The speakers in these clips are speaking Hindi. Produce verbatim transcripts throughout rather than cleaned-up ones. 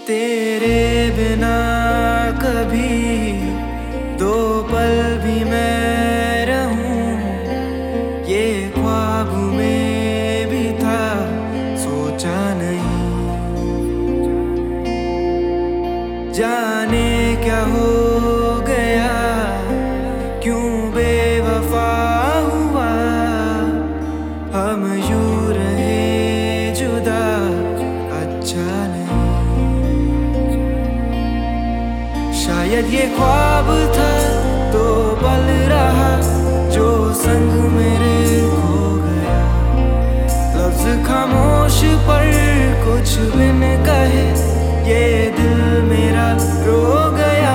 तेरे बिना कभी दो पल भी मैं रहूं, ये ख्वाब में भी था, सोचा नहीं। जाने क्या हो गया, क्यों बेवफा हुआ, हम यूं रहे जुदा, अच्छा नहीं। शायद ये ख्वाब था तो पल रहा, जो संग मेरे खो गया। लफ्ज खामोश पर कुछ बिन कहे, ये दिल मेरा रो गया।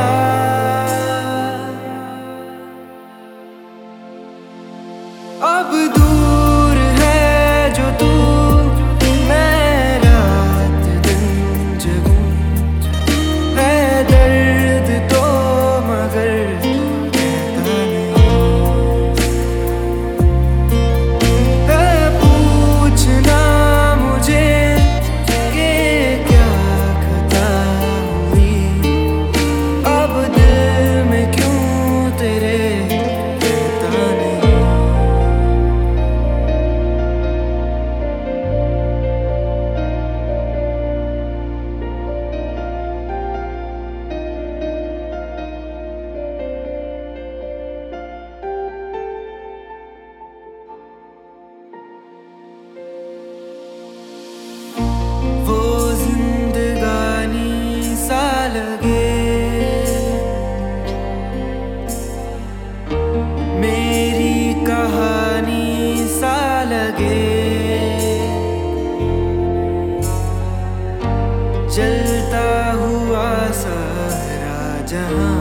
अब दूर है जो तू, मैं रात दिन जगूं, है दर्द तो मगर कहता नहीं। है पूछना मुझे कि क्या खता हुई, अब दिल में क्यों तेरे कहता नहीं। वो जिंदगानी सा लगे, मेरी कहानी सा लगे, जलता हुआ सारा जहां,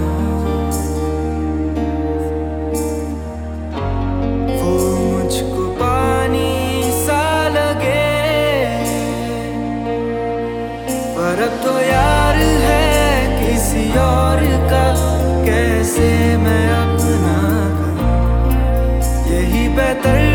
वो मुझको पानी सा लगे। पर अब तो यार है किसी और का, कैसे मैं अपना कहूं, यही बेहतर